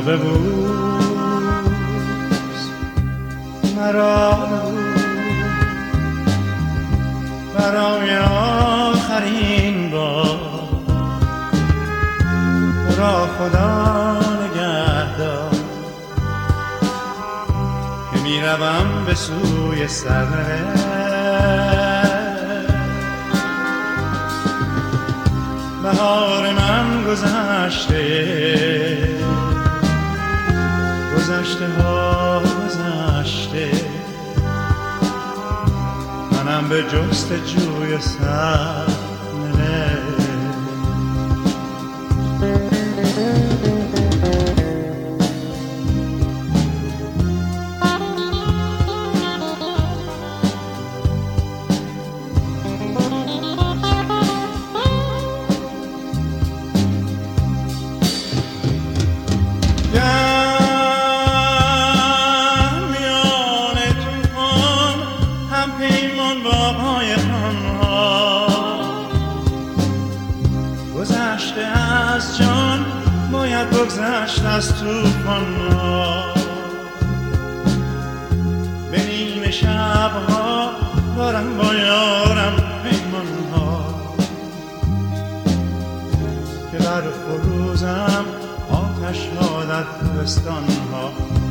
ببوس مرا برای آخرین بار را خدا نگهدار که میروم به سوی سرنوشت. بهار من گذشته، گذشته ها گذشته، منم به جستجوی سرنوشت. بگذشت از توفان ها، به نیمه شبها دارم با یارم پیمان ها که بر فروزم آتش ها در کوهستان ها.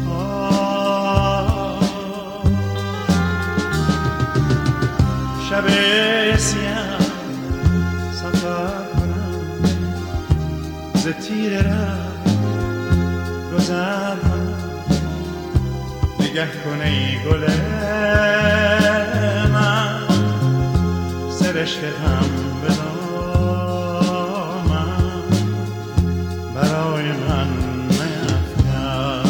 شب سیاه سفر کنم ز تیر ره گذر کنم، نگه کن ای گل من سرشتم به دامن برای من نیفکن.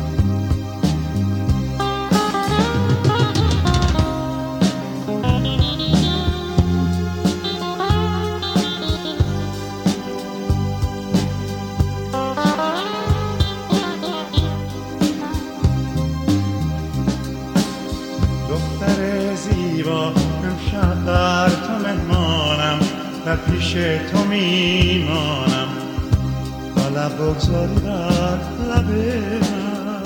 امشب بر تو مهمانم، در پیش تو میمانم تا لب بگذاری بر لب من.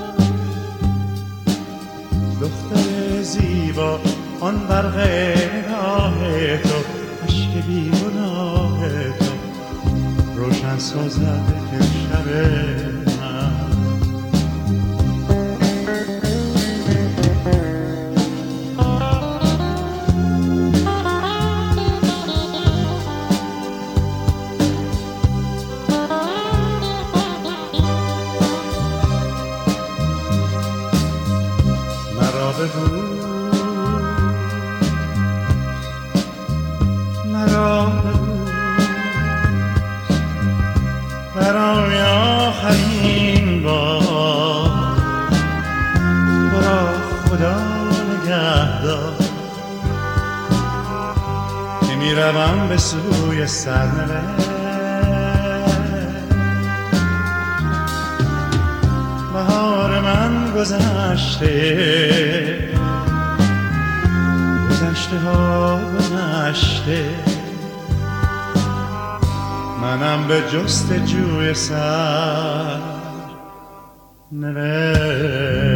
دختر زیبا آن برق نگاه تو، عشق بی گناه تو روشن سازد امشب من. مرا برای آخرین بار برا خدا نگهدار که میروم به سوی سرنوشت. بهار من گذشته، گذشته ها گذشته، منم به جستجوی سرنوشت.